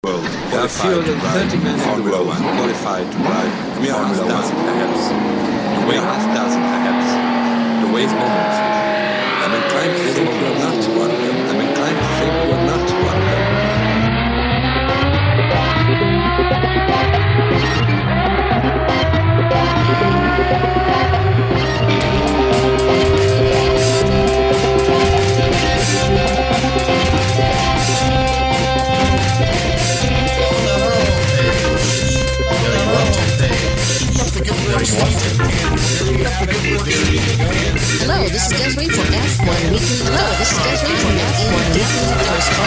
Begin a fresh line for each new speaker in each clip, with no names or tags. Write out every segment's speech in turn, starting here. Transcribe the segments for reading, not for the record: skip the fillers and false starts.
world. There are fewer than 30 men in the world qualified to drive Formula 1. Perhaps. The way moment. I'm inclined to think you're not one of them. I'm inclined to think you're not one of them.
Hello, this is Desiree from F1 Weekly. Hello, this is Desiree from F1 Weekly.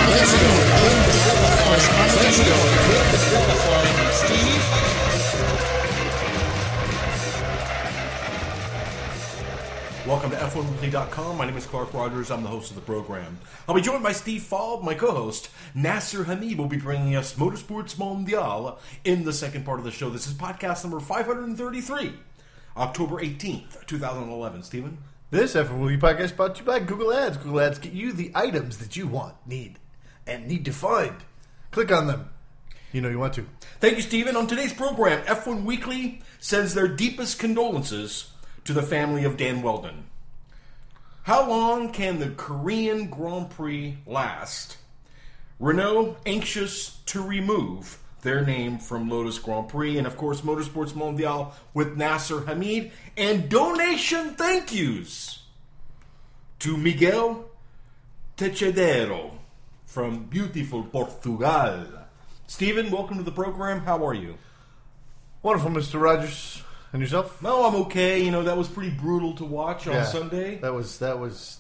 Welcome to F1Weekly.com. My name is Clark Rogers. I'm the host of the program. I'll be joined by Steve Falb, my co-host. Nasser Hamid will be bringing us Motorsports Mondial in the second part of the show. This is podcast number 533, October 18th, 2011. Stephen?
This F1 Weekly podcast brought to you by Google Ads. Google Ads get you the items that you want, need to find. Click on them. You know you want to.
Thank you, Stephen. On today's program, F1 Weekly sends their deepest condolences to the family of Dan Wheldon. How long can the Korean Grand Prix last? Renault anxious to remove their name from Lotus Grand Prix, and of course Motorsports Mondial with Nasser Hamid, and donation thank yous to Miguel Techedero from beautiful Portugal. Stephen, welcome to the program. How are you?
Wonderful, Mr. Rogers. And yourself?
No, I'm okay. You know, that was pretty brutal to watch on Sunday.
That was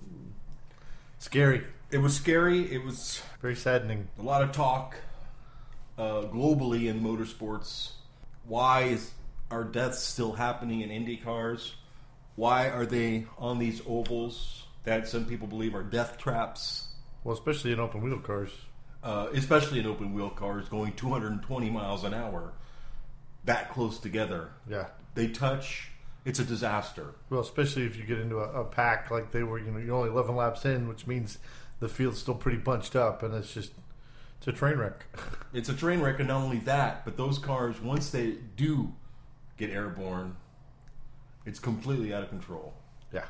scary.
It was scary. It was
very saddening.
A lot of talk globally in motorsports. Why are deaths still happening in Indy cars? Why are they on these ovals that some people believe are death traps?
Well, especially in open wheel cars.
Especially in open wheel cars going 220 miles an hour. That close together.
Yeah.
They touch, it's a disaster.
Well, especially if you get into a pack like they were, you're only 11 laps in, which means the field's still pretty bunched up, and it's a train wreck.
It's a train wreck, and not only that, but those cars, once they do get airborne, it's completely out of control.
Yeah.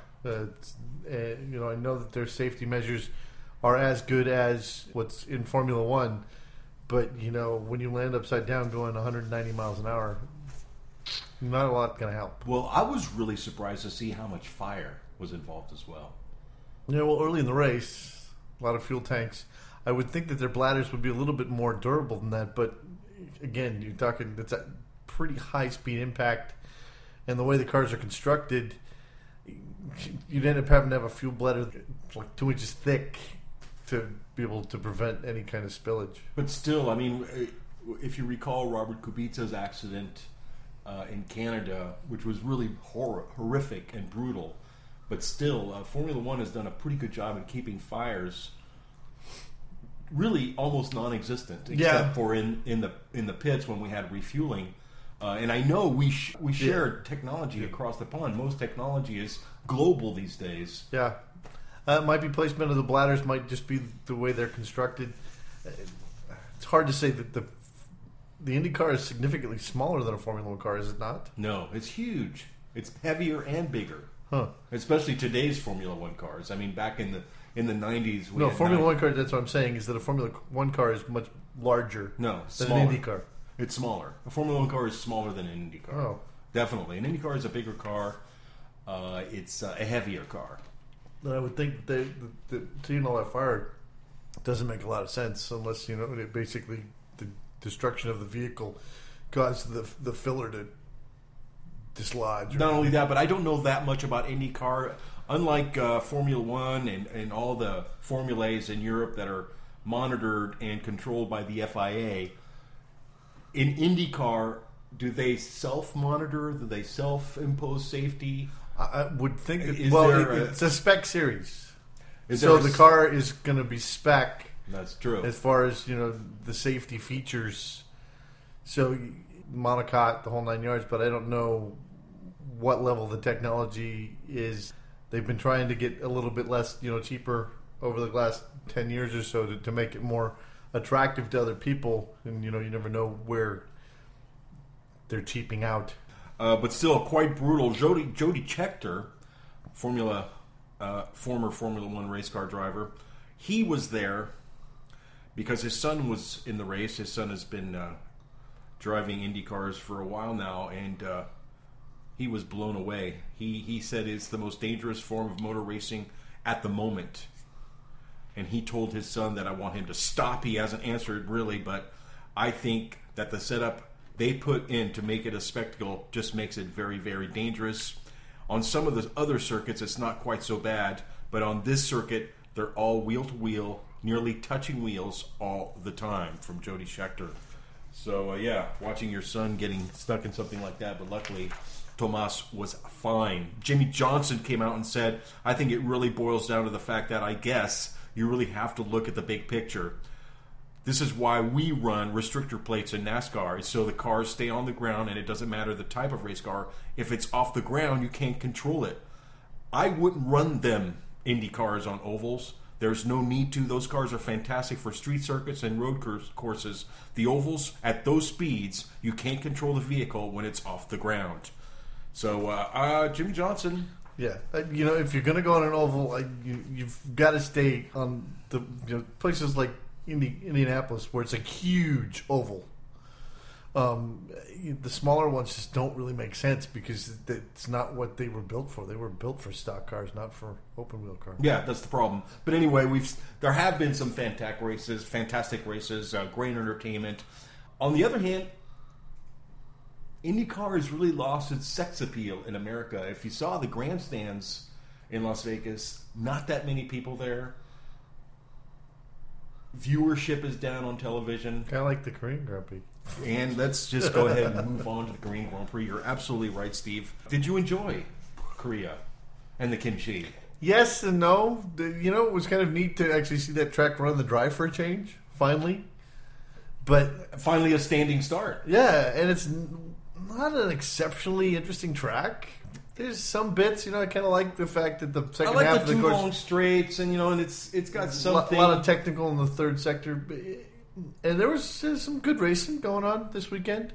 I know that their safety measures are as good as what's in Formula One. But, when you land upside down going 190 miles an hour, not a lot going to help.
Well, I was really surprised to see how much fire was involved as well.
Yeah, well, early in the race, a lot of fuel tanks. I would think that their bladders would be a little bit more durable than that. But, again, you're talking, it's a pretty high-speed impact. And the way the cars are constructed, you'd end up having to have a fuel bladder like 2 inches thick to be able to prevent any kind of spillage.
But still, I mean, if you recall Robert Kubica's accident in Canada, which was really horrific and brutal, but still, Formula One has done a pretty good job in keeping fires really almost non-existent, except for in the pits when we had refueling. And I know we share technology across the pond. Most technology is global these days.
Yeah. It might be placement of the bladders, might just be the way they're constructed. It's hard to say that the Indy car is significantly smaller than a Formula One car, is it not?
No, it's huge. It's heavier and bigger.
Huh.
Especially today's Formula One cars. I mean, back in the 90s.
No, Formula One car, that's what I'm saying, is that a Formula One car is much larger than
smaller.
an Indy car.
It's smaller. A Formula One car is smaller than an Indy car.
Oh.
Definitely. An Indy car is a bigger car. It's a heavier car.
But I would think that seeing all that fire doesn't make a lot of sense unless, basically the destruction of the vehicle caused the filler to dislodge.
Not only that, but I don't know that much about IndyCar. Unlike Formula One and all the formulas in Europe that are monitored and controlled by the FIA, in IndyCar, do they self-monitor? Do they self-impose safety?
I would think that, it's a spec series. So the car is going to be spec.
That's true.
As far as, the safety features. So monocoque, the whole 9 yards, but I don't know what level the technology is. They've been trying to get a little bit less, cheaper over the last 10 years or so to make it more attractive to other people, and you never know where they're cheaping out.
But still quite brutal. Jody Scheckter, former Formula One race car driver, he was there because his son was in the race. His son has been driving Indy cars for a while now, and he was blown away. He said it's the most dangerous form of motor racing at the moment. And he told his son that I want him to stop. He hasn't answered really, but I think that the setup they put in to make it a spectacle just makes it very, very dangerous. On some of the other circuits, it's not quite so bad, but on this circuit, they're all wheel-to-wheel, nearly touching wheels all the time, from Jody Scheckter. So, watching your son getting stuck in something like that, but luckily Tomas was fine. Jimmy Johnson came out and said, I think it really boils down to the fact that I guess you really have to look at the big picture. This is why we run restrictor plates in NASCAR, is so the cars stay on the ground, and it doesn't matter the type of race car. If it's off the ground, you can't control it. I wouldn't run them Indy cars on ovals. There's no need to. Those cars are fantastic for street circuits and road courses. The ovals, at those speeds, you can't control the vehicle when it's off the ground. So, Jimmy Johnson.
Yeah, if you're going to go on an oval, you've got to stay on the places like Indianapolis, where it's a huge oval. The smaller ones just don't really make sense because it's not what they were built for. They were built for stock cars, not for open wheel cars.
Yeah, that's the problem. But anyway, there have been some fantastic races, great entertainment. On the other hand, IndyCar has really lost its sex appeal in America. If you saw the grandstands in Las Vegas, not that many people there. Viewership is down on television.
Kind of like the Korean Grand Prix.
And let's just go ahead and move on to the Korean Grand Prix. You're absolutely right, Steve. Did you enjoy Korea and the kimchi?
Yes and no. It was kind of neat to actually see that track run the drive for a change, finally. But
finally a standing start.
Yeah, and it's not an exceptionally interesting track. There's some bits, I kind of like the fact that the second half of the course,
long straights, and and it's got something.
A lot of technical in the third sector, and there was some good racing going on this weekend.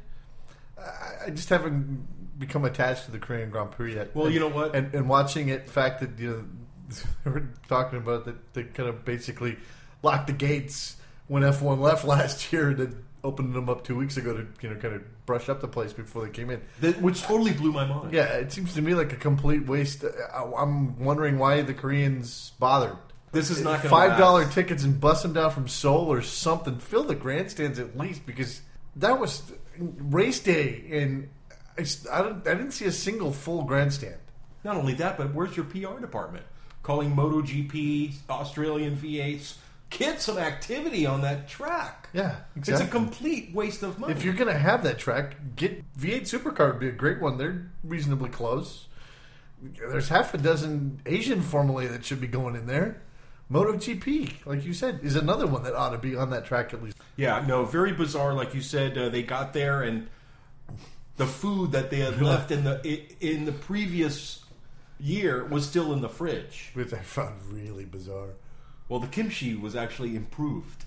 I just haven't become attached to the Korean Grand Prix yet.
Well, you know what,
and watching it, the fact that they were talking about that they kind of basically locked the gates when F1 left last year, and opened them up 2 weeks ago to kind of brush up the place before they came in,
which totally blew my mind.
Yeah, it seems to me like a complete waste. I'm wondering why the Koreans bothered.
This is not going to
$5 tickets and bust them down from Seoul or something. Fill the grandstands at least, because that was race day, and I didn't see a single full grandstand.
Not only that, but where's your PR department? Calling MotoGP, Australian V8s. Get some activity on that track.
Yeah, exactly.
It's a complete waste of money.
If you're going to have that track, get V8 Supercar would be a great one. They're reasonably close. There's half a dozen Asian Formula that should be going in there. MotoGP, like you said, is another one that ought to be on that track at least.
Yeah, no, very bizarre. Like you said, they got there and the food that they had left in the previous year was still in the fridge,
which I found really bizarre.
Well, the kimchi was actually improved.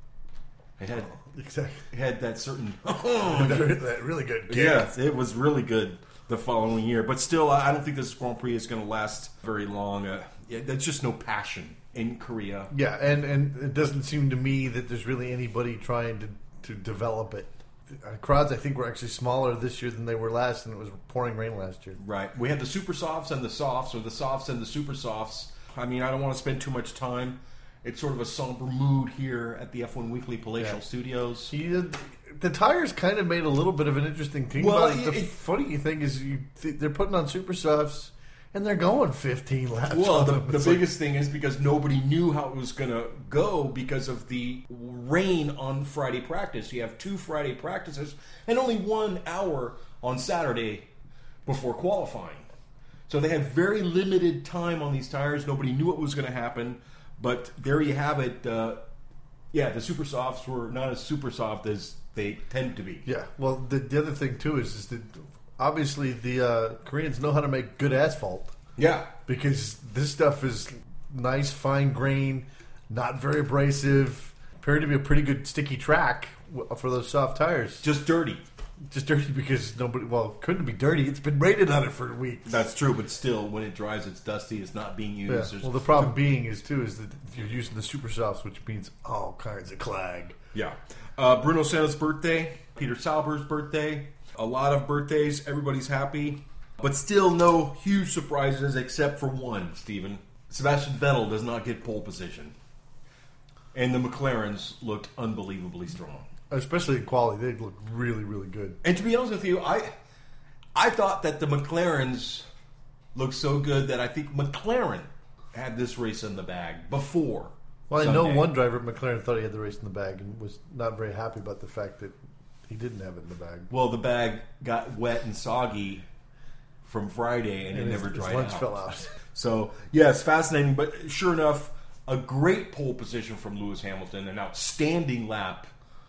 It had that certain
that really good kick.
Yes, it was really good the following year. But still, I don't think this Grand Prix is going to last very long. There's just no passion in Korea.
Yeah, and it doesn't seem to me that there's really anybody trying to develop it. Crowds, I think, were actually smaller this year than they were last, and it was pouring rain last year.
Right. We had the super softs and the softs, or the softs and the super softs. I mean, I don't want to spend too much time. It's sort of a somber mood here at the F1 Weekly Palatial Studios.
The tires kind of made a little bit of an interesting thing.
Well,
the funny thing is they're putting on super softs and they're going 15 laps.
Well, the biggest thing is because nobody knew how it was going to go because of the rain on Friday practice. You have 2 Friday practices and only 1 hour on Saturday before qualifying. So they had very limited time on these tires. Nobody knew what was going to happen. But there you have it. The super softs were not as super soft as they tend to be.
Yeah. Well, the other thing, too, is that obviously the Koreans know how to make good asphalt.
Yeah.
Because this stuff is nice, fine grain, not very abrasive, appeared to be a pretty good sticky track for those soft tires.
Just dirty.
Just dirty because nobody. Well, it couldn't be dirty. It's been rated on it for weeks.
That's true, but still, when it dries, it's dusty. It's not being used.
Yeah. Well, the problem being is that you're using the super softs, which means all kinds of clag.
Yeah. Bruno Senna's birthday, Peter Sauber's birthday, a lot of birthdays. Everybody's happy, but still no huge surprises except for one, Stephen. Sebastian Vettel does not get pole position. And the McLarens looked unbelievably strong.
Especially in quality. They looked really, really good.
And to be honest with you, I thought that the McLarens looked so good that I think McLaren had this race in the bag before.
Well, I
Sunday.
know one driver at McLaren thought he had the race in the bag and was not very happy about the fact that he didn't have it in the bag.
Well, the bag got wet and soggy from Friday, and it never dried
his lunch
out.
fell out.
So, yeah, it's fascinating, but sure enough, a great pole position from Lewis Hamilton, an outstanding lap,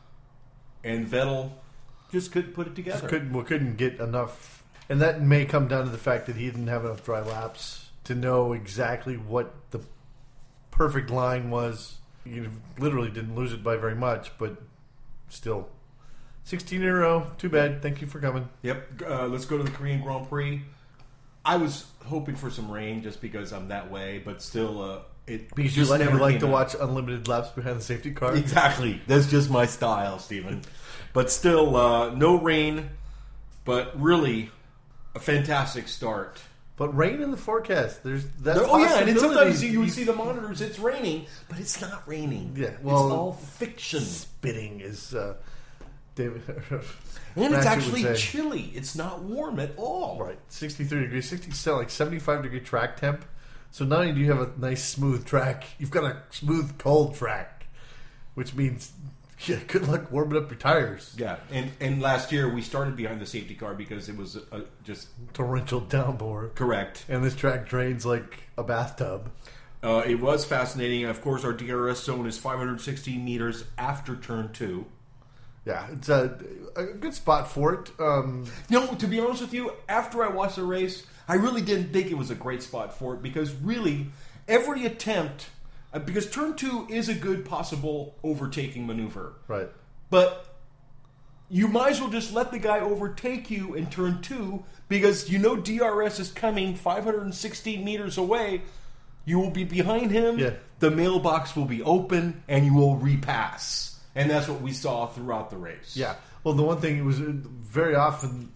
and Vettel just couldn't put it together.
Couldn't get enough, and that may come down to the fact that he didn't have enough dry laps to know exactly what the perfect line was. You literally didn't lose it by very much, but still, 16 in a row. Too bad. Thank you for coming.
Yep. Let's go to the Korean Grand Prix. I was hoping for some rain just because I'm that way, but still,
Because you like to watch unlimited laps behind the safety car.
Exactly. That's just my style, Stephen. But still, no rain, but really a fantastic start.
But rain in the forecast. There's that.
Oh yeah, and then sometimes you would see the monitors. It's raining, but it's not raining.
Yeah, well,
it's all fiction.
Spitting is David.
And it's actually chilly. It's not warm at all.
Right, 63 degrees, 75-degree track temp. So not only do you have a nice smooth track, you've got a smooth cold track, which means good luck warming up your tires.
Yeah, and last year we started behind the safety car because it was just
torrential downpour.
Correct.
And this track drains like a bathtub.
It was fascinating. Of course, our DRS zone is 516 meters after turn 2.
Yeah, it's a good spot for it.
To be honest with you, after I watched the race, I really didn't think it was a great spot for it because really every attempt, because turn 2 is a good possible overtaking maneuver.
Right.
But you might as well just let the guy overtake you in turn 2 because you know DRS is coming 516 meters away. You will be behind him.
Yeah.
The mailbox will be open and you will repass. And that's what we saw throughout the race.
Yeah. Well, the one thing, it was very often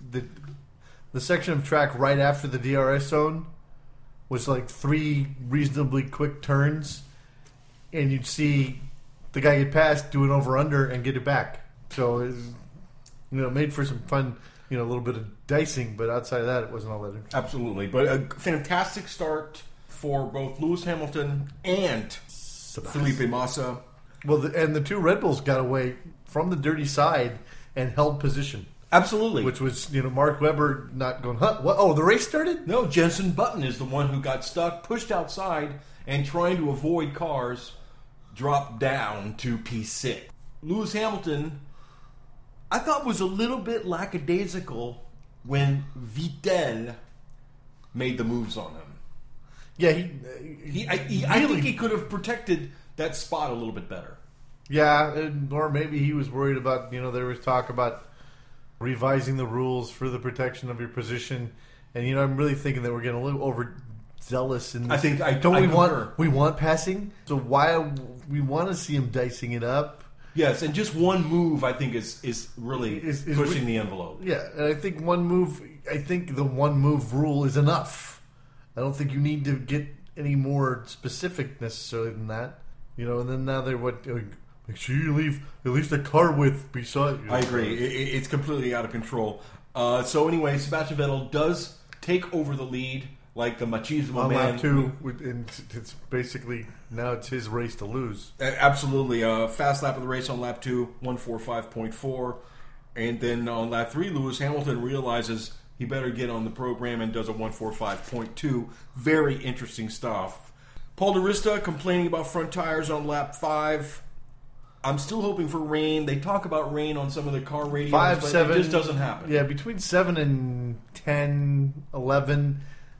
the section of track right after the DRS zone was like 3 reasonably quick turns, and you'd see the guy get past, do an over-under, and get it back. So, it was, made for some fun, a little bit of dicing, but outside of that, it wasn't all that interesting.
Absolutely. But a fantastic start for both Lewis Hamilton and Felipe Massa.
Well, and the 2 Red Bulls got away from the dirty side and held position.
Absolutely.
Which was, Mark Webber not going, what? Oh, the race started?
No, Jenson Button is the one who got stuck, pushed outside, and trying to avoid cars, dropped down to P6. Lewis Hamilton, I thought, was a little bit lackadaisical when Vettel made the moves on him.
Yeah,
I think he could have protected that spot a little bit better.
Yeah, or maybe he was worried about, there was talk about revising the rules for the protection of your position. And, I'm really thinking that we're getting a little overzealous in this. We want passing? So why we want to see him dicing it up?
Yes, and just one move, I think, is really pushing the envelope.
Yeah, and I think the one move rule is enough. I don't think you need to get any more specific necessarily than that. And then now they're make sure you leave at least a car width beside you.
I agree. It's completely out of control. So anyway, Sebastian Vettel does take over the lead like the machismo
on
man.
lap 2, and it's basically now it's his race to lose.
Absolutely. Fast lap of the race on lap 2, 1:45.4. And then on lap 3, Lewis Hamilton realizes he better get on the program and does a 1:45.2. Very interesting stuff. Paul di Resta complaining about front tires on lap 5. I'm still hoping for rain. They talk about rain on some of the car radios, but it just doesn't happen.
Yeah, between 7 and 10, 11,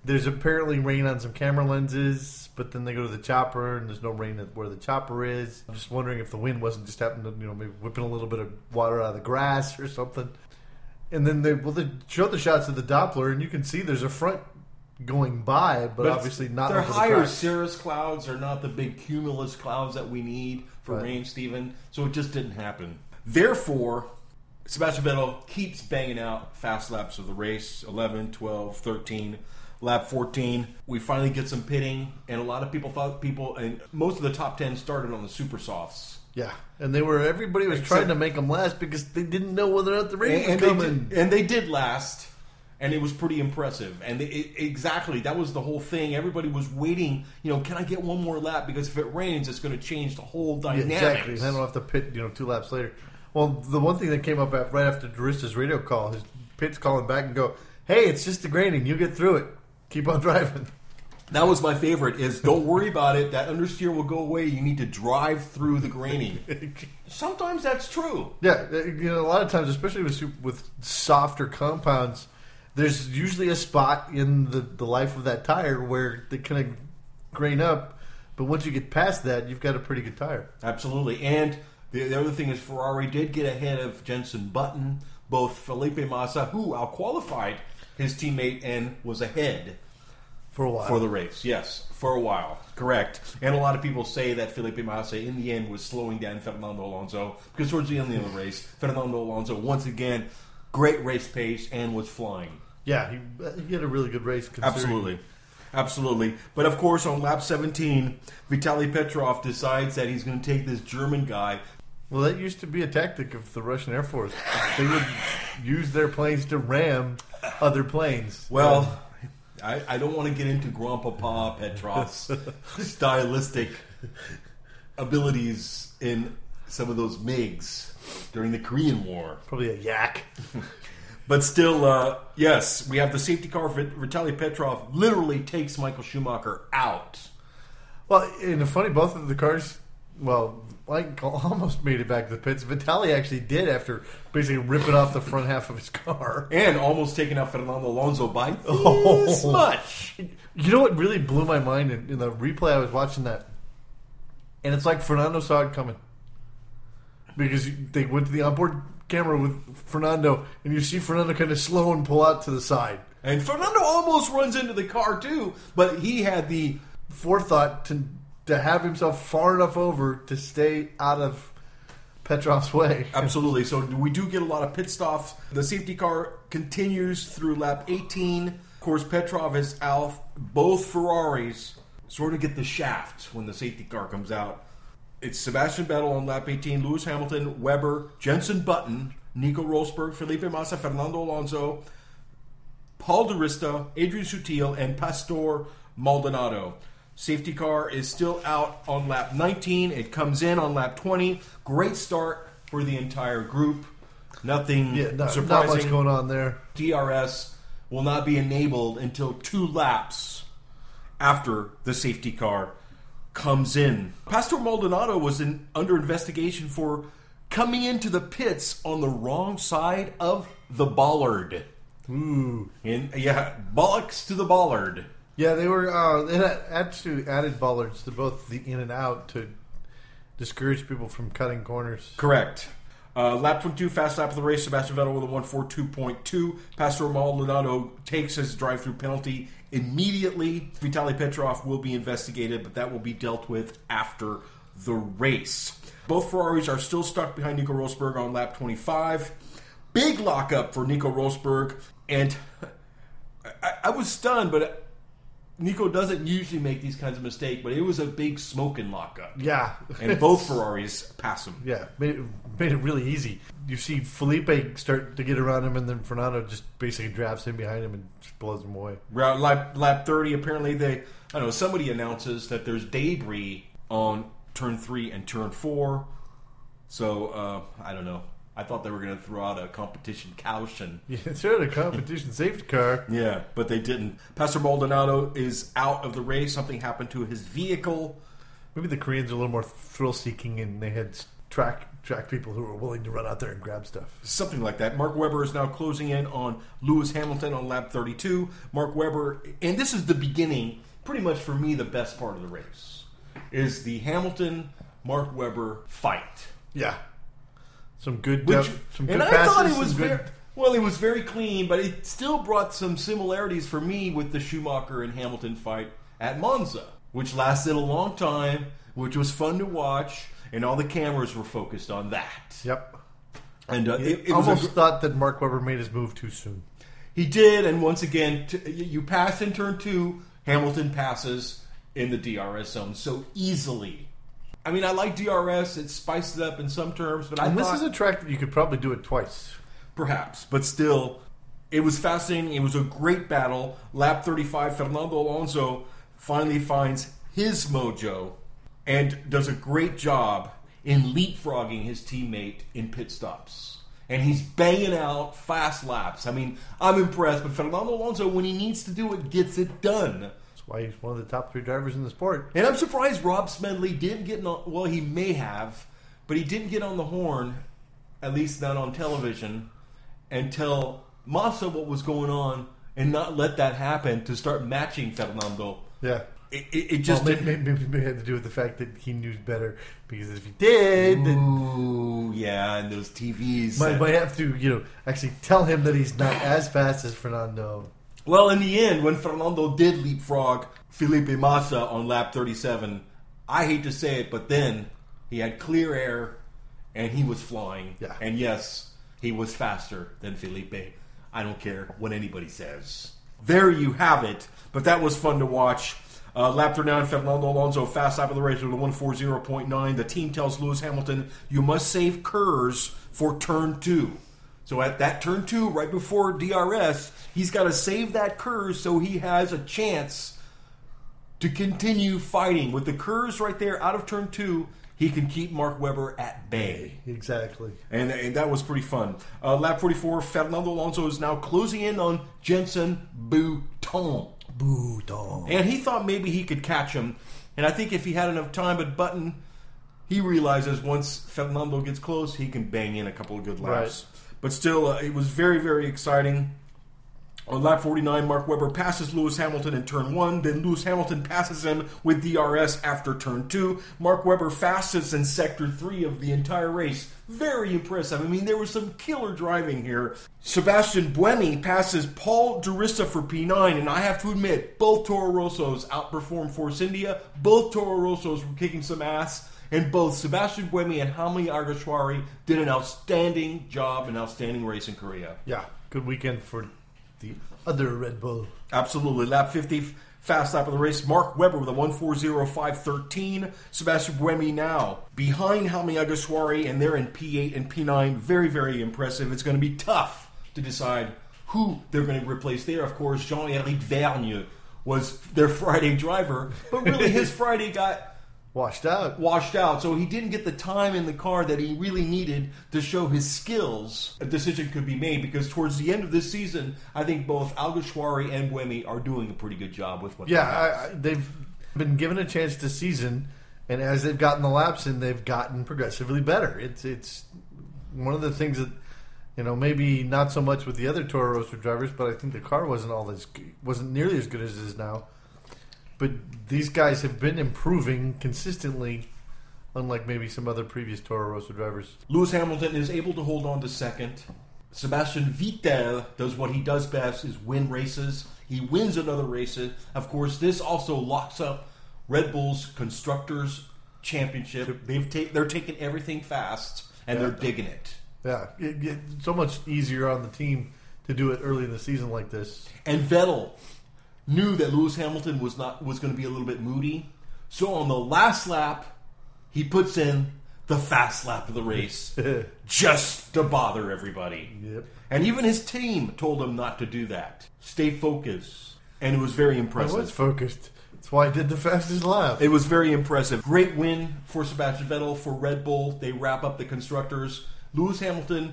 There's apparently rain on some camera lenses, but then they go to the chopper, and there's no rain where the chopper is. I'm just wondering if the wind wasn't just happening to, maybe whipping a little bit of water out of the grass or something. And then they show the shots of the Doppler, and you can see there's a front going by, but obviously not.
They're
over the
higher
tracks.
cirrus clouds. They're not the big cumulus clouds that we need for
Right.
rain, Stephen. So it just didn't happen. Therefore, Sebastian Vettel keeps banging out fast laps of the race, 11, 12, 13. Lap 14, we finally get some pitting, and a lot of people and most of the top 10 started on the super softs.
Yeah, and everybody was trying to make them last because they didn't know whether or not the rain was coming.
And they did last, and it was pretty impressive. And exactly, that was the whole thing. Everybody was waiting, can I get one more lap? Because if it rains, it's going to change the whole dynamics.
Yeah, exactly, and I don't have to pit, 2 laps later. Well, the one thing that came up right after Darista's radio call, his pit's calling back and go, hey, it's just the graining, you get through it. Keep on driving.
That was my favorite, is don't worry about it. That understeer will go away. You need to drive through the graining. Sometimes that's true.
Yeah, a lot of times, especially with softer compounds, there's usually a spot in the life of that tire where they kind of grain up. But once you get past that, you've got a pretty good tire.
Absolutely. And the other thing is Ferrari did get ahead of Jenson Button. Both Felipe Massa, who out-qualified his teammate and was ahead
for a while.
For the race, yes, for a while. Correct. And a lot of people say that Felipe Massa, in the end, was slowing down Fernando Alonso because towards the end of the race, Fernando Alonso, once again, great race pace and was flying.
Yeah, he had a really good race.
Absolutely. But, of course, on lap 17, Vitaly Petrov decides that he's going to take this German guy.
Well, that used to be a tactic of the Russian Air Force. They would use their planes to ram other planes.
Well, I don't want to get into Grandpapa Petrov's stylistic abilities in some of those MiGs during the Korean War.
Probably a yak.
But still, yes, we have the safety car. Vitaly Petrov literally takes Michael Schumacher out.
Well, and the funny, both of the cars, Mike almost made it back to the pits. Vitaly actually did after basically ripping off the front half of his car.
And almost taking out Fernando Alonso by this much.
You know what really blew my mind in the replay? I was watching that. And it's like Fernando saw it coming. Because they went to the onboard camera with Fernando, and you see Fernando kind of slow and pull out to the side.
And Fernando almost runs into the car too, but he had the
forethought to have himself far enough over to stay out of Petrov's way.
Absolutely. So we do get a lot of pit stops. The safety car continues through lap 18. Of course, Petrov is out. Both Ferraris sort of get the shaft when the safety car comes out. It's Sebastian Vettel on lap 18, Lewis Hamilton, Webber, Jenson Button, Nico Rosberg, Felipe Massa, Fernando Alonso, Paul di Resta, Adrian Sutil, and Pastor Maldonado. Safety car is still out on lap 19. It comes in on lap 20. Great start for the entire group. Nothing surprising.
Not much going on there.
DRS will not be enabled until 2 laps after the safety car comes in. Pastor Maldonado was under investigation for coming into the pits on the wrong side of the bollard.
Ooh.
Bollocks to the bollard.
Yeah, they were. They had actually added bollards to both the in and out to discourage people from cutting corners.
Correct. Lap 22, fast lap of the race. Sebastian Vettel with a 1:42.2. Pastor Maldonado takes his drive-through penalty immediately. Vitaly Petrov will be investigated, but that will be dealt with after the race. Both Ferraris are still stuck behind Nico Rosberg on lap 25. Big lockup for Nico Rosberg, and I was stunned, but Nico doesn't usually make these kinds of mistakes, but it was a big smoking lockup.
Yeah.
And both Ferraris pass him.
Yeah, made it really easy. You see Felipe start to get around him, and then Fernando just basically drafts in behind him and just blows him away.
Lap 30, apparently somebody announces that there's debris on turn 3 and turn 4. So, I don't know. I thought they were going to throw out a competition caution.
Yeah, throw out a competition safety car.
Yeah, but they didn't. Pastor Maldonado is out of the race. Something happened to his vehicle.
Maybe the Koreans are a little more thrill-seeking, and they had track track people who are willing to run out there and grab stuff.
Something like that. Mark Webber is now closing in on Lewis Hamilton on lap 32. Mark Webber, and this is the beginning, pretty much for me, the best part of the race, is the Hamilton-Mark Webber fight.
Yeah. Some good
And I
passes.
thought it was
good...
it was very clean, but it still brought some similarities for me with the Schumacher and Hamilton fight at Monza, which lasted a long time, which was fun to watch, and all the cameras were focused on that.
Yep.
And it
almost thought that Mark Webber made his move too soon.
He did, and once again, you pass in turn 2, Hamilton passes in the DRS zone so easily. I mean, I like DRS, it spiced it up in some terms, but
this is a track that you could probably do it twice.
Perhaps, but still, it was fascinating. It was a great battle. Lap 35, Fernando Alonso finally finds his mojo and does a great job in leapfrogging his teammate in pit stops. And he's banging out fast laps. I mean, I'm impressed, but Fernando Alonso, when he needs to do it, gets it done.
That's why he's one of the top 3 drivers in the sport.
And I'm surprised Rob Smedley didn't get on, well, he may have, but he didn't get on the horn, at least not on television, and tell Massa what was going on and not let that happen to start matching Fernando.
Yeah.
It just
maybe it had to do with the fact that he knew better, because if he did,
ooh, yeah, and those TVs
might have to actually tell him that he's not as fast as Fernando.
Well, in the end, when Fernando did leapfrog Felipe Massa on lap 37, I hate to say it, but then he had clear air and he was flying.
Yeah.
And yes, he was faster than Felipe. I don't care what anybody says. There you have it. But that was fun to watch. Lap 39, Fernando Alonso, fast lap of the race with a 140.9. The team tells Lewis Hamilton, you must save KERS for turn 2. So at that turn 2, right before DRS, he's got to save that KERS so he has a chance to continue fighting. With the KERS right there out of turn 2, he can keep Mark Webber at bay.
Exactly.
And that was pretty fun. Lap 44, Fernando Alonso is now closing in on Jenson Button. And he thought maybe he could catch him. And I think if he had enough time, but Button, he realizes once Fernando gets close, he can bang in a couple of good laps.
Right.
But still, it was very, very exciting. On lap 49, Mark Webber passes Lewis Hamilton in turn 1. Then Lewis Hamilton passes him with DRS after turn 2. Mark Webber fastest in sector 3 of the entire race. Very impressive. I mean, there was some killer driving here. Sebastian Buemi passes Paul Di Resta for P9. And I have to admit, both Toro Rossos outperformed Force India. Both Toro Rossos were kicking some ass. And both Sebastian Buemi and Hamli Alguersuari did an outstanding job, an outstanding race in Korea.
Yeah, good weekend for the other Red Bull.
Absolutely. Lap 50, fast lap of the race. Mark Webber with a 140.513. Sebastian Buemi now behind Hamli Alguersuari, and they're in P8 and P9. Very, very impressive. It's going to be tough to decide who they're going to replace there. Of course, Jean-Éric Vergne was their Friday driver, but really his Friday got washed out, so he didn't get the time in the car that he really needed to show his skills. A decision could be made, because towards the end of this season, I think both Alguersuari and Buemi are doing a pretty good job with what they have.
They've been given a chance this season, and as they've gotten the laps in, they've gotten progressively better. It's one of the things that, maybe not so much with the other Toro Rosso drivers, but I think the car wasn't nearly as good as it is now. But these guys have been improving consistently, unlike maybe some other previous Toro Rosso drivers.
Lewis Hamilton is able to hold on to second. Sebastian Vettel does what he does best, is win races. He wins another race. Of course, this also locks up Red Bull's Constructors' Championship. They're taking everything fast, and they're digging it.
Yeah, it's so much easier on the team to do it early in the season like this.
And Vettel knew that Lewis Hamilton was going to be a little bit moody. So on the last lap, he puts in the fast lap of the race just to bother everybody.
Yep.
And even his team told him not to do that. Stay focused. And it was very impressive.
I was focused. That's why I did the fastest lap.
It was very impressive. Great win for Sebastian Vettel, for Red Bull. They wrap up the Constructors. Lewis Hamilton,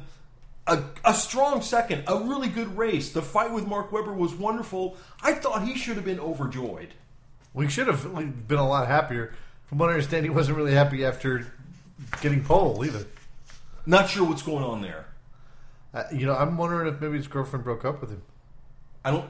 a strong second, a really good race. The fight with Mark Webber was wonderful. I thought he should have been overjoyed.
We should have been a lot happier. From what I understand, he wasn't really happy after getting pole either.
Not sure what's going on there.
I'm wondering if maybe his girlfriend broke up with him.
I don't,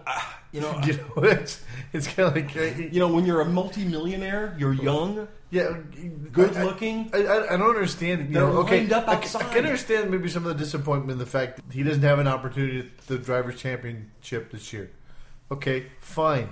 it's kind of like
when you're a multimillionaire, you're young, good looking.
I don't understand.
They're lined up outside.
I can understand maybe some of the disappointment in the fact that he doesn't have an opportunity at the Drivers' Championship this year. Okay, fine.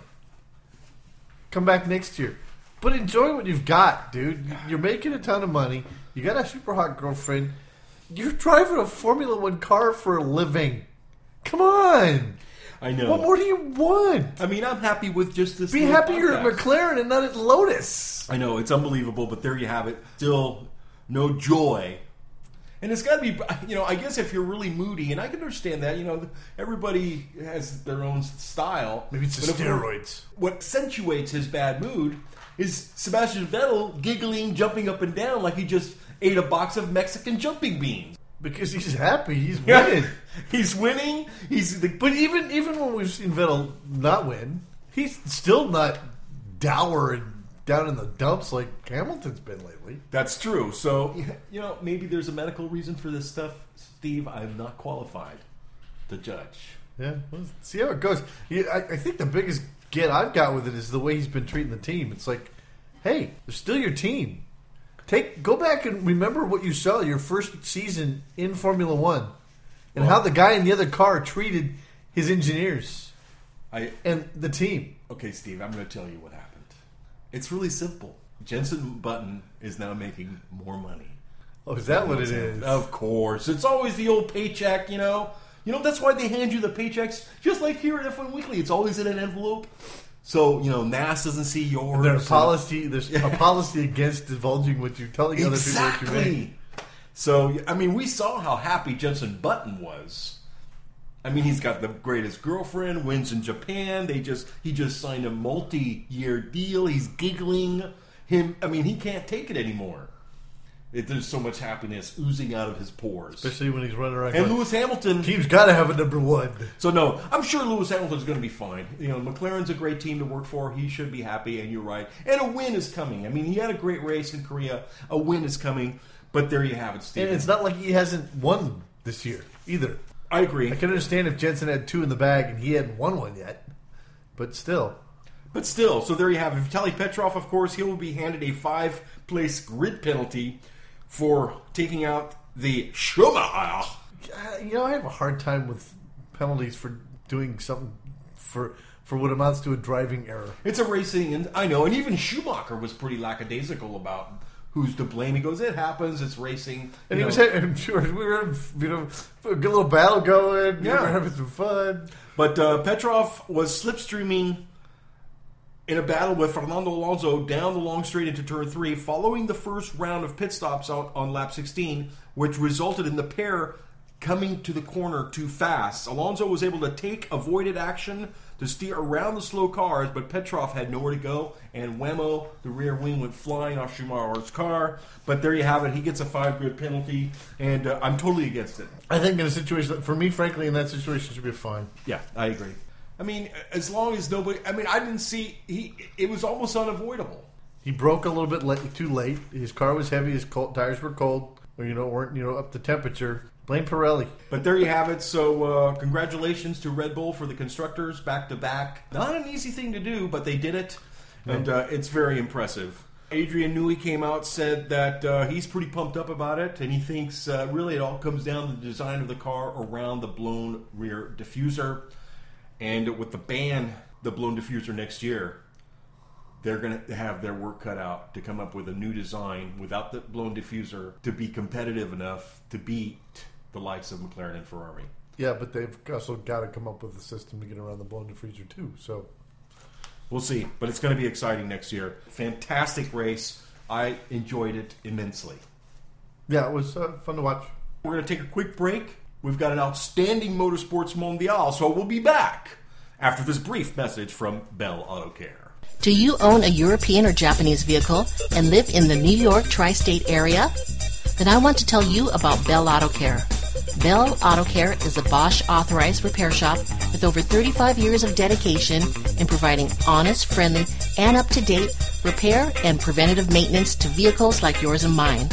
Come back next year. But enjoy what you've got, dude. You're making a ton of money. You got a super hot girlfriend. You're driving a Formula One car for a living. Come on.
I know.
What more do you want?
I mean, I'm happy with just this.
Be happy you're at McLaren and not at Lotus.
I know, it's unbelievable, but there you have it. Still no joy. And it's got to be, I guess if you're really moody, and I can understand that, everybody has their own style.
Maybe it's the steroids.
What accentuates his bad mood is Sebastian Vettel giggling, jumping up and down like he just ate a box of Mexican jumping beans.
Because he's happy. He's winning.
He's winning.
But even when we've seen Vettel not win, he's still not dour and down in the dumps like Hamilton's been lately.
That's true. So, maybe there's a medical reason for this stuff, Steve. I'm not qualified to judge.
Yeah, let's see how it goes. I think the biggest get I've got with it is the way he's been treating the team. It's like, hey, they're still your team. Go back and remember what you saw your first season in Formula One and how the guy in the other car treated his engineers and the team.
Okay, Steve, I'm going to tell you what happened. It's really simple. Jenson Button is now making more money.
Oh, is that what it is?
Of course. It's always the old paycheck, that's why they hand you the paychecks. Just like here at F1 Weekly, it's always in an envelope. So, NAS doesn't see yours.
And there's a policy against divulging what you're telling other people what you make.
So, we saw how happy Jenson Button was. He's got the greatest girlfriend, wins in Japan. He just signed a multi-year deal. He's giggling. He can't take it anymore. There's so much happiness oozing out of his pores.
Especially when he's running around.
And Lewis Hamilton.
Team's got to have a number one.
So, no, I'm sure Lewis Hamilton's going to be fine. McLaren's a great team to work for. He should be happy, and you're right. And a win is coming. He had a great race in Korea. A win is coming. But there you have it, Steve.
And it's not like he hasn't won this year either.
I agree.
I can understand if Jensen had 2 in the bag and he hadn't won one yet. But still,
so there you have it. Vitaly Petrov, of course, he will be handed a 5-place grid penalty for taking out the Schumacher.
I have a hard time with penalties for doing something for what amounts to a driving error.
It's a racing, and I know, and even Schumacher was pretty lackadaisical about who's to blame. He goes, it happens, it's racing.
And I'm sure we were a good little battle going. We were having some fun.
But Petrov was slipstreaming in a battle with Fernando Alonso down the long straight into turn 3, following the first round of pit stops on lap 16, which resulted in the pair coming to the corner too fast. Alonso was able to take avoided action to steer around the slow cars, but Petrov had nowhere to go, and whammo, the rear wing went flying off Schumacher's car. But there you have it. He gets a 5-grid penalty, and I'm totally against it.
I think in a situation, for me, frankly, in that situation, should be fine.
Yeah, I agree. As long as nobody... I didn't see... It was almost unavoidable.
He broke a little bit too late. His car was heavy. His tires were cold. Or, weren't up to temperature. Blame Pirelli.
But there you have it. So, congratulations to Red Bull for the constructors, back-to-back. Not an easy thing to do, but they did it. And it's very impressive. Adrian Newey came out, said that he's pretty pumped up about it, and he thinks really it all comes down to the design of the car around the blown rear diffuser. And with the blown diffuser next year, they're going to have their work cut out to come up with a new design without the blown diffuser to be competitive enough to beat the likes of McLaren and Ferrari.
Yeah, but they've also got to come up with a system to get around the blown diffuser too. So
we'll see. But it's going to be exciting next year. Fantastic race. I enjoyed it immensely.
Yeah, it was fun to watch.
We're going to take a quick break. We've got an outstanding Motorsports Mondial, so we'll be back after this brief message from Bell Auto Care.
Do you own a European or Japanese vehicle and live in the New York tri-state area? Then I want to tell you about Bell Auto Care. Bell Auto Care is a Bosch authorized repair shop with over 35 years of dedication in providing honest, friendly, and up-to-date repair and preventative maintenance to vehicles like yours and mine.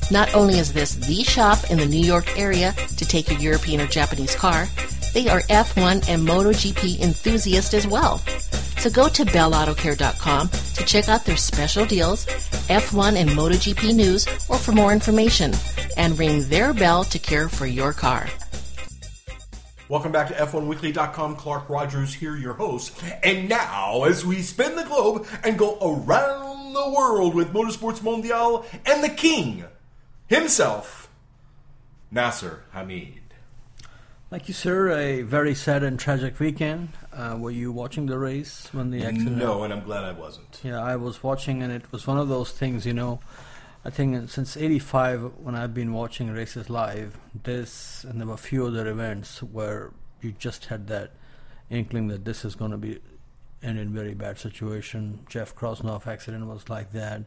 Not only is this the shop in the New York area to take your European or Japanese car, they are F1 and MotoGP enthusiasts as well. So go to BellAutoCare.com to check out their special deals, F1 and MotoGP news, or for more information, and ring their bell to care for your car.
Welcome back to F1Weekly.com. Clark Rogers here, your host. And now, as we spin the globe and go around the world with Motorsports Mondial and the king himself, Nasser Hamid.
Thank you, sir. A very sad and tragic weekend. Were you watching the race when the accident?
No, and I'm glad I wasn't.
Yeah, I was watching, and it was one of those things, you know. I think since '85, when I've been watching races live, and there were a few other events where you just had that inkling that this is going to be in a very bad situation. Jeff Krosnoff accident was like that.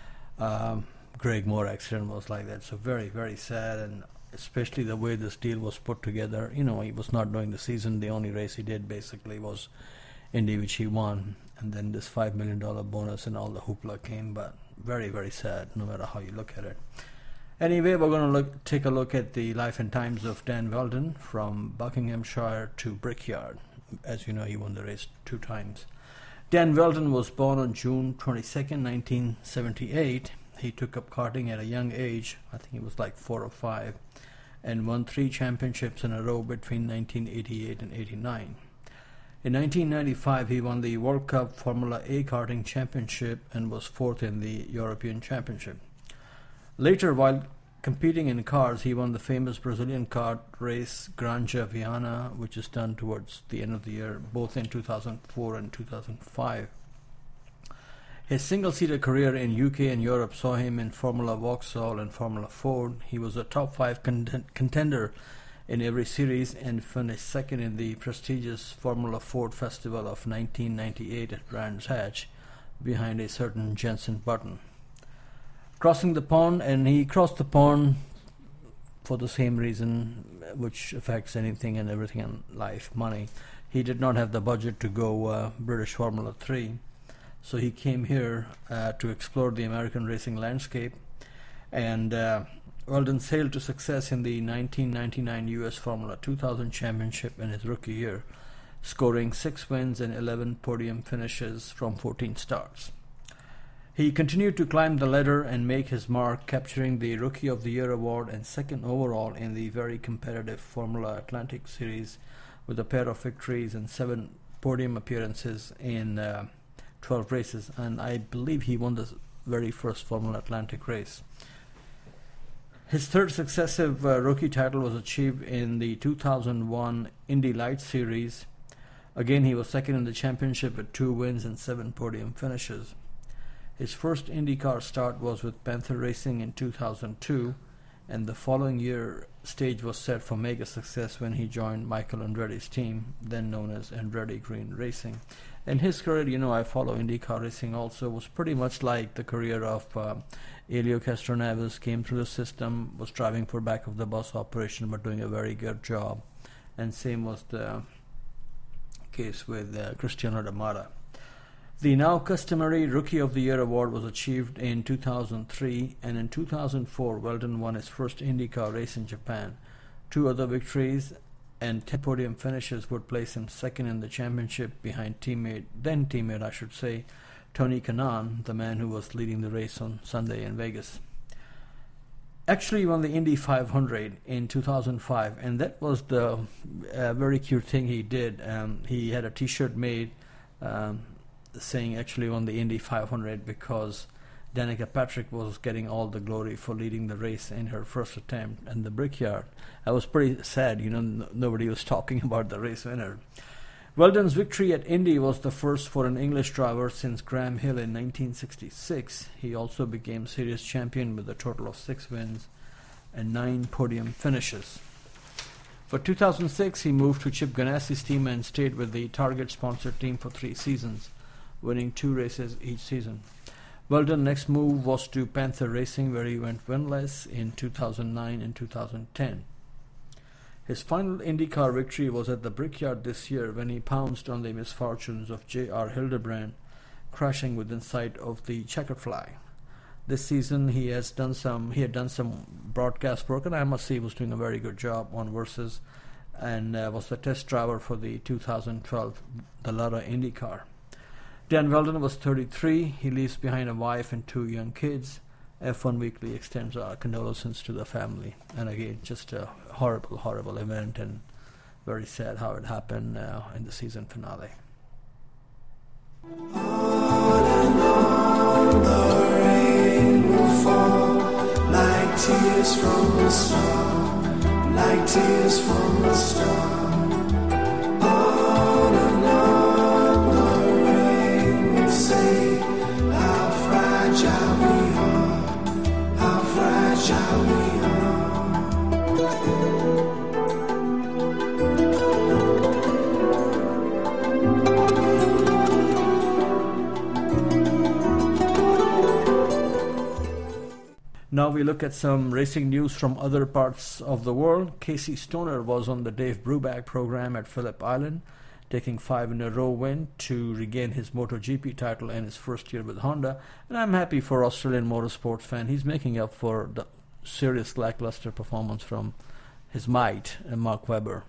Greg Moore accident was like that. So very, very sad, and especially the way this deal was put together. You know, he was not doing the season. The only race he did basically was Indy, which he won, and then this $5 million bonus and all the hoopla came, but very, very sad, no matter how you look at it. Anyway, we're going to take a look at the life and times of Dan Wheldon from Buckinghamshire to Brickyard. As you know, he won the race 2 times. Dan Wheldon was born on June 22nd, 1978. He took up karting at a young age, I think he was like 4 or 5, and won 3 championships in a row between 1988 and 89. In 1995, he won the World Cup Formula A karting championship and was 4th in the European Championship. Later, while competing in cars, he won the famous Brazilian kart race Granja Viana, which is done towards the end of the year, both in 2004 and 2005. His single-seater career in UK and Europe saw him in Formula Vauxhall and Formula Ford. He was a top 5 contender in every series and finished 2nd in the prestigious Formula Ford Festival of 1998 at Brands Hatch, behind a certain Jenson Button. Crossing the pond, and he crossed the pond for the same reason which affects anything and everything in life, money. He did not have the budget to go British Formula 3, so he came here to explore the American racing landscape, and Wheldon sailed to success in the 1999 US Formula 2000 Championship in his rookie year, scoring 6 wins and 11 podium finishes from 14 starts. He continued to climb the ladder and make his mark, capturing the Rookie of the Year award and 2nd overall in the very competitive Formula Atlantic Series with a pair of victories and 7 podium appearances in 12 races, and I believe he won the very first Formula Atlantic race. His 3rd successive rookie title was achieved in the 2001 Indy Lights Series. Again, he was 2nd in the championship with 2 wins and 7 podium finishes. His first IndyCar start was with Panther Racing in 2002, and the following year stage was set for mega success when he joined Michael Andretti's team, then known as Andretti Green Racing. And his career, you know, I follow IndyCar racing also, was pretty much like the career of Elio Castroneves. Came through the system, was driving for back of the bus operation, but doing a very good job. And same was the case with Cristiano D'Amata. The now customary Rookie of the Year award was achieved in 2003, and in 2004 Wheldon won his first IndyCar race in Japan. 2 other victories and 10 podium finishes would place him 2nd in the championship behind teammate Tony Kanaan, the man who was leading the race on Sunday in Vegas. Actually, he won the Indy 500 in 2005, and that was the very cute thing he did. He had a t-shirt made saying actually won the Indy 500 because Danica Patrick was getting all the glory for leading the race in her first attempt in the Brickyard. I was pretty sad, you know, nobody was talking about the race winner. Wheldon's victory at Indy was the first for an English driver since Graham Hill in 1966. He also became series champion with a total of 6 wins and 9 podium finishes. For 2006, he moved to Chip Ganassi's team and stayed with the Target-sponsored team for 3 seasons, winning 2 races each season. Wheldon's next move was to Panther Racing, where he went winless in 2009 and 2010. His final IndyCar victory was at the Brickyard this year when he pounced on the misfortunes of J.R. Hildebrand, crashing within sight of the checkered flag. This season he had done some broadcast work, and I must say he was doing a very good job on Versus, and was the test driver for the 2012 Dallara IndyCar. Dan Wheldon was 33. He leaves behind a wife and 2 young kids. F1 Weekly extends our condolences to the family. And again, just a horrible, horrible event, and very sad how it happened in the season finale.
On and on the rain will fall, like tears from a star, like tears from a star. On and on the rain will say how fragile we are, how fragile we are.
Now we look at some racing news from other parts of the world. Casey Stoner was on the Dave Brubeck program at Phillip Island, taking 5 in a row win to regain his MotoGP title in his first year with Honda. And I'm happy for Australian motorsports fan. He's making up for the serious lackluster performance from his mate, Mark Webber.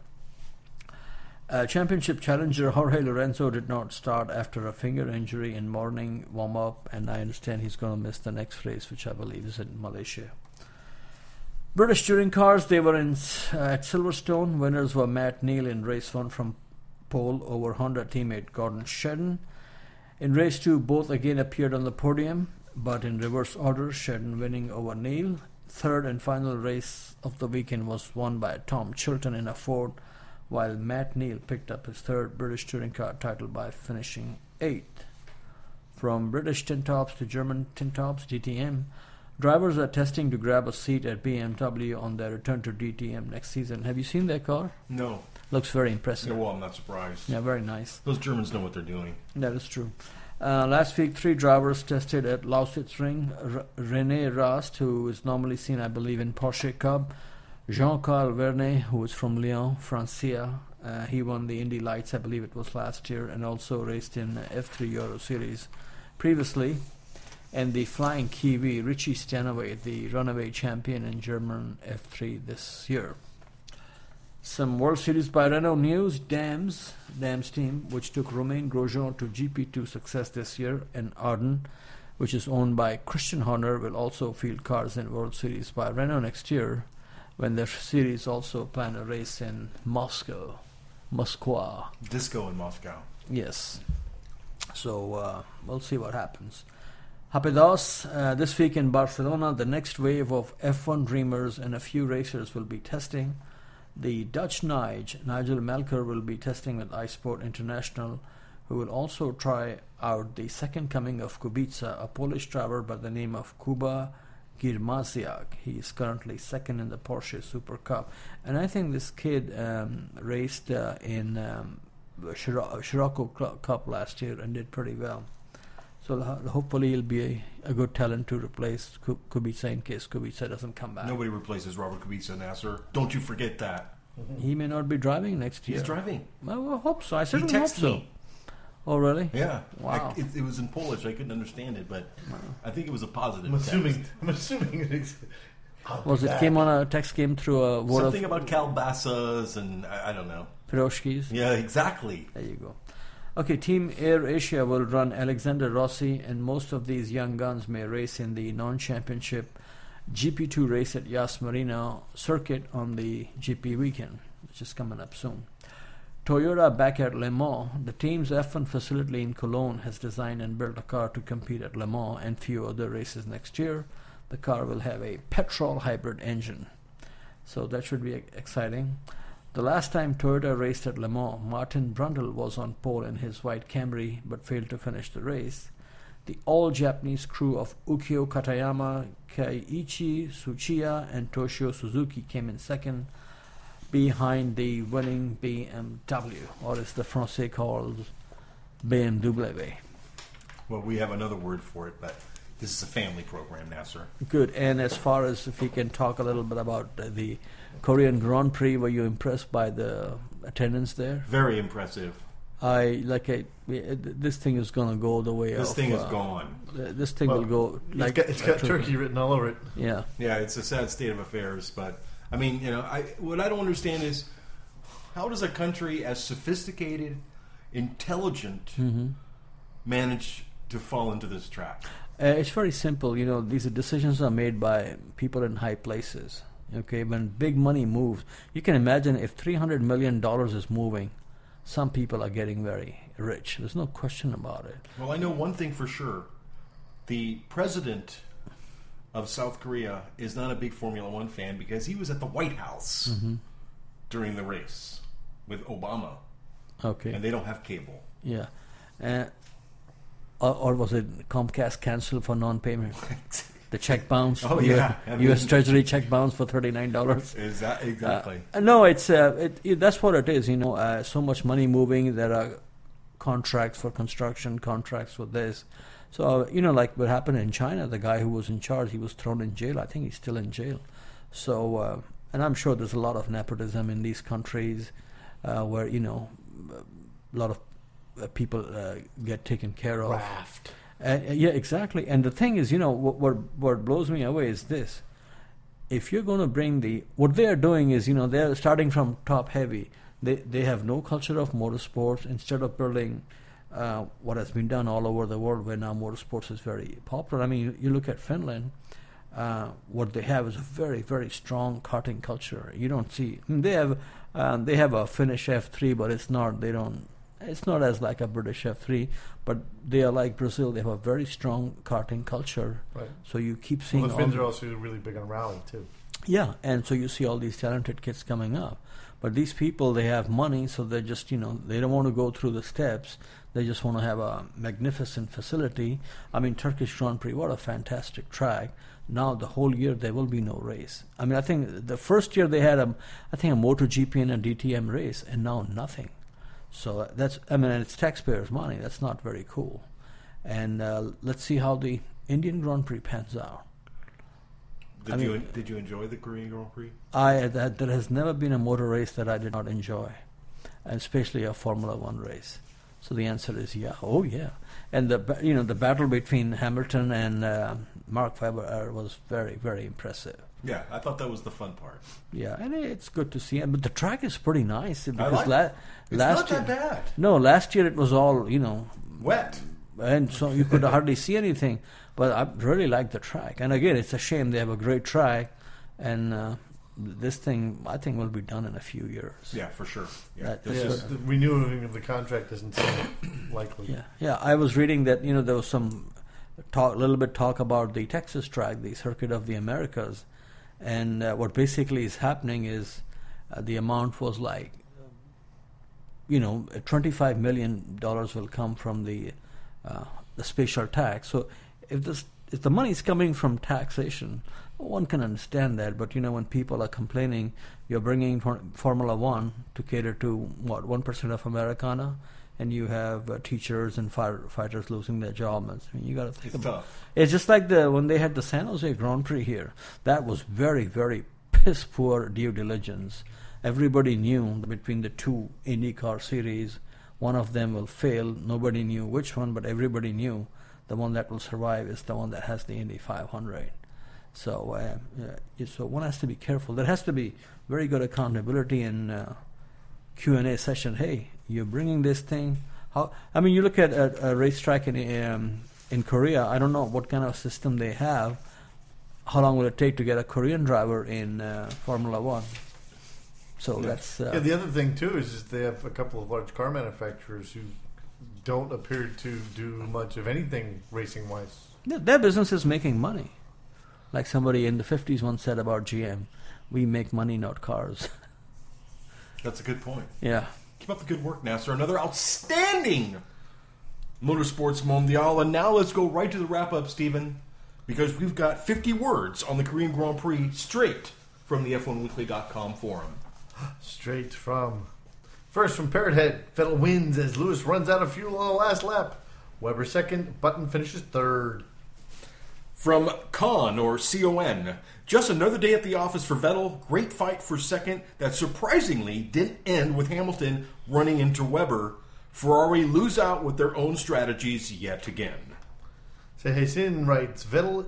Championship challenger Jorge Lorenzo did not start after a finger injury in morning warm-up, and I understand he's going to miss the next race, which I believe is in Malaysia. British touring cars, they were at Silverstone. Winners were Matt Neal in race 1 from pole over Honda teammate Gordon Shedden. In race 2, both again appeared on the podium, but in reverse order, Shedden winning over Neal. Third and final race of the weekend was won by Tom Chilton in a Ford, while Matt Neal picked up his third British touring car title by finishing 8th. From British tin tops to German tin tops, DTM, drivers are testing to grab a seat at BMW on their return to DTM next season. Have you seen their car?
No.
Looks very impressive.
Yeah, well, I'm not surprised.
Yeah, very nice.
Those Germans know what they're doing.
That is true. Last week, 3 drivers tested at Lausitzring. René Rast, who is normally seen, I believe, in Porsche Cup. Jean-Carl Vernet, who is from Lyon, Francia. He won the Indy Lights, I believe it was last year, and also raced in F3 Euro Series previously. And the Flying Kiwi, Richie Stanaway, the runaway champion in German F3 this year. Some World Series by Renault news. Dams team, which took Romain Grosjean to GP2 success this year, and Arden, which is owned by Christian Horner, will also field cars in World Series by Renault next year, when the series also plan a race in Moscow.
Disco in Moscow.
Yes. So we'll see what happens. Rapidos, this week in Barcelona, the next wave of F1 dreamers and a few racers will be testing. The Dutch Nigel Melker, will be testing with iSport International, who will also try out the second coming of Kubica, a Polish driver by the name of Kuba Girmasiak. He is currently second in the Porsche Super Cup, and I think this kid raced in Scirocco Cup last year and did pretty well. So hopefully he'll be a good talent to replace Kubica in case Kubica doesn't come back.
Nobody replaces Robert Kubica, Nasser. Don't you forget that.
He may not be driving next year.
He's driving.
Well, I hope so. I certainly
He
hope
texted
so.
me.
Oh, really?
Yeah.
Wow.
It was in Polish. I couldn't understand it, but I think it was a positive
I'm
text.
assuming it is.
Was it came on a text came through a word
Something
of
about kalbasas and I don't know.
Piroshkis?
Yeah, exactly.
There you go. Okay, Team Air Asia will run Alexander Rossi, and most of these young guns may race in the non-championship GP2 race at Yas Marina circuit on the GP weekend, which is coming up soon. Toyota back at Le Mans. The team's F1 facility in Cologne has designed and built a car to compete at Le Mans and few other races next year. The car will have a petrol hybrid engine, so that should be exciting. The last time Toyota raced at Le Mans, Martin Brundle was on pole in his white Camry but failed to finish the race. The all-Japanese crew of Ukyo Katayama, Keiichi Tsuchiya, and Toshio Suzuki came in second, behind the winning BMW, or as the Francais called BMW.
Well, we have another word for it, but this is a family program, Nasser.
Good. And as far as if we can talk a little bit about the Korean Grand Prix, were you impressed by the attendance there?
Very impressive.
This thing is going to go the way
This
of...
thing is gone.
This thing will go...
It's got turkey written all over it.
Yeah.
Yeah, it's a sad state of affairs. But, I mean, what I don't understand is, how does a country as sophisticated, intelligent, manage to fall into this trap?
It's very simple. These decisions are made by people in high places. Okay, when big money moves, you can imagine if $300 million is moving, some people are getting very rich. There's no question about it.
Well, I know one thing for sure. The president of South Korea is not a big Formula One fan because he was at the White House during the race with Obama.
Okay.
And they don't have cable.
Yeah. Or was it Comcast canceled for non-payment? The check bounce.
Oh, yeah.
U.S. Treasury check bounce for $39.
Is that exactly?
No, it's that's what it is. So much money moving. There are contracts for construction, contracts for this. So like what happened in China, the guy who was in charge, he was thrown in jail. I think he's still in jail. So, and I'm sure there's a lot of nepotism in these countries, where a lot of people get taken care of.
Graft.
Yeah, exactly. And the thing is, what blows me away is this. If you're going to bring what they are doing is, they're starting from top heavy. They have no culture of motorsports. Instead of building what has been done all over the world, where now motorsports is very popular. I mean, you look at Finland. What they have is a very, very strong karting culture. You don't see they have a Finnish F3, but it's not. It's not as like a British F3, but they are like Brazil. They have a very strong karting culture.
Right.
So you keep seeing.
Well, the Finns are also really big on rally too.
Yeah, and so you see all these talented kids coming up. But these people, they have money, so they just, they don't want to go through the steps. They just want to have a magnificent facility. I mean, Turkish Grand Prix, what a fantastic track. Now, the whole year, there will be no race. I mean, I think the first year they had, a MotoGP and a DTM race, and now nothing. So it's taxpayers' money. That's not very cool. And let's see how the Indian Grand Prix pans out.
Did you enjoy the Korean Grand Prix?
There has never been a motor race that I did not enjoy, and especially a Formula One race. So the answer is yeah. Oh yeah. And the battle between Hamilton and Mark Webber was very, very impressive.
Yeah, I thought that was the fun part.
Yeah, and it's good to see. But the track is pretty nice because
I like it's not
year,
that bad.
No, last year it was all
wet,
and so you could hardly see anything. But I really like the track. And again, it's a shame they have a great track, and this thing I think will be done in a few years.
Yeah, for sure. Yeah,
The renewing of the contract doesn't seem likely.
Yeah. I was reading that there was some little bit talk about the Texas track, the Circuit of the Americas, and what basically is happening is the amount was like $25 million will come from the special tax. So if the money is coming from taxation, one can understand that. But when people are complaining, you're bringing Formula One to cater to 1% of Americana, and you have teachers and firefighters losing their jobs. I mean, you got to think about
tough.
It's just like when they had the San Jose Grand Prix here. That was very, very piss poor due diligence. Everybody knew between the two IndyCar series, one of them will fail. Nobody knew which one, but everybody knew the one that will survive is the one that has the Indy 500. So, so one has to be careful. There has to be very good accountability in Q&A session. Hey, you're bringing this thing. You look at a racetrack in Korea. I don't know what kind of system they have. How long will it take to get a Korean driver in Formula One? So that's
the other thing too is they have a couple of large car manufacturers who don't appear to do much of anything racing wise.
Their business is making money. Like somebody in the 50s once said about GM, we make money, not cars.
That's a good point.
Yeah.
Keep up the good work, Nasser. Another outstanding Motorsports Mondial. And now let's go right to the wrap-up, Stephen, because we've got 50 words on the Korean Grand Prix straight from the F1Weekly.com forum.
Straight from... First from Parrot Head, Vettel wins as Lewis runs out of fuel on the last lap. Webber second, Button finishes third.
From Con, or C-O-N, just another day at the office for Vettel. Great fight for second that surprisingly didn't end with Hamilton running into Webber Ferrari lose out with their own strategies yet again.
Sehesin writes, Vettel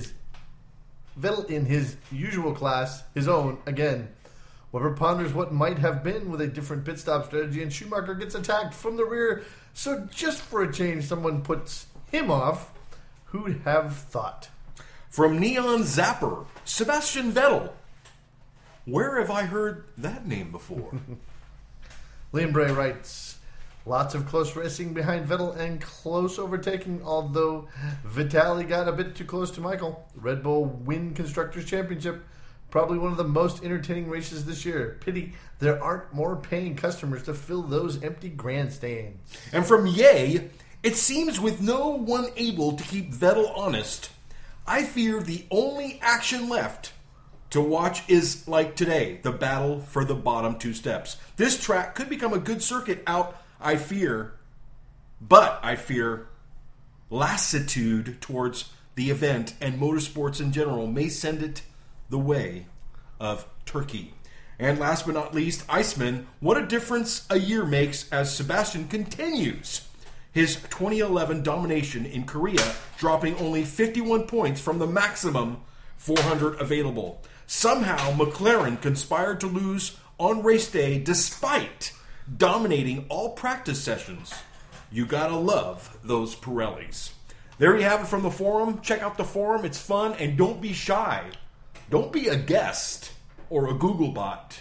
in his usual class, his own, again. Weber ponders what might have been with a different pit stop strategy, and Schumacher gets attacked from the rear. So just for a change, someone puts him off. Who'd have thought?
From Neon Zapper, Sebastian Vettel. Where have I heard that name before?
Liam Bray writes, lots of close racing behind Vettel and close overtaking, although Vitali got a bit too close to Michael. Red Bull win Constructors' Championship. Probably one of the most entertaining races this year. Pity there aren't more paying customers to fill those empty grandstands.
And from Yay, it seems with no one able to keep Vettel honest, I fear the only action left to watch is like today, the battle for the bottom two steps. This track could become a good circuit out, I fear, but I fear lassitude towards the event and motorsports in general may send it the way of Turkey. And last but not least, Iceman, what a difference a year makes as Sebastian continues his 2011 domination in Korea, dropping only 51 points from the maximum 400 available. Somehow, McLaren conspired to lose on race day despite dominating all practice sessions. You gotta love those Pirellis. There you have it from the forum. Check out the forum. It's fun, and don't be shy. Don't be a guest or a Google bot.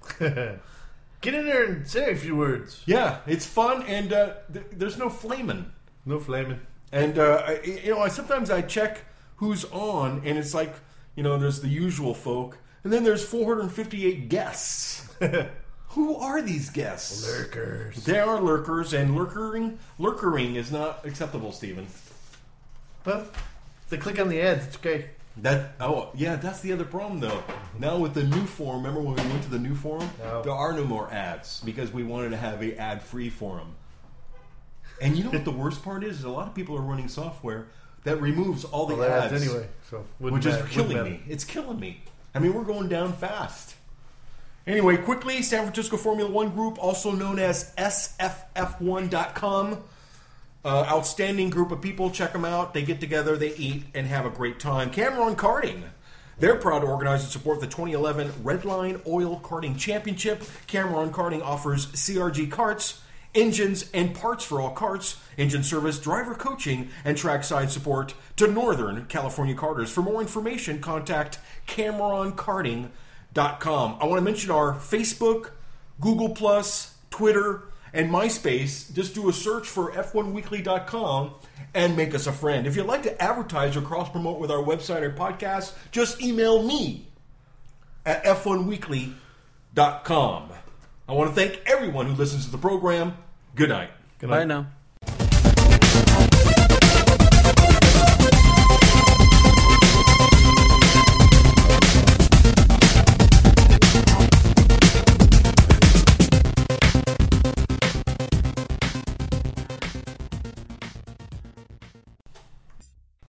Get in there and say a few words.
Yeah, it's fun, and there's no flaming.
No flaming.
And sometimes I check who's on, and it's like, there's the usual folk, and then there's 458 guests. Who are these guests?
Lurkers.
They are lurkers, and lurkering is not acceptable, Stephen.
Well, if they click on the ads, it's okay.
That's the other problem, though. Now with the new forum, remember when we went to the new forum?
No.
There are no more ads because we wanted to have a ad-free forum. And you know what the worst part is? A lot of people are running software that removes all the ads
anyway, so
which is killing me. It's killing me. I mean, we're going down fast. Anyway, quickly, San Francisco Formula One Group, also known as SFF1.com. Outstanding group of people. Check them out. They get together, they eat, and have a great time. Cameron Karting. They're proud to organize and support the 2011 Redline Oil Karting Championship. Cameron Karting offers CRG karts, engines, and parts for all karts, engine service, driver coaching, and trackside support to Northern California karters. For more information, contact CameronKarting.com. I want to mention our Facebook, Google+, Twitter, and MySpace. Just do a search for F1Weekly.com and make us a friend. If you'd like to advertise or cross-promote with our website or podcast, just email me at F1Weekly.com. I want to thank everyone who listens to the program. Good night.
Good night.
Bye now.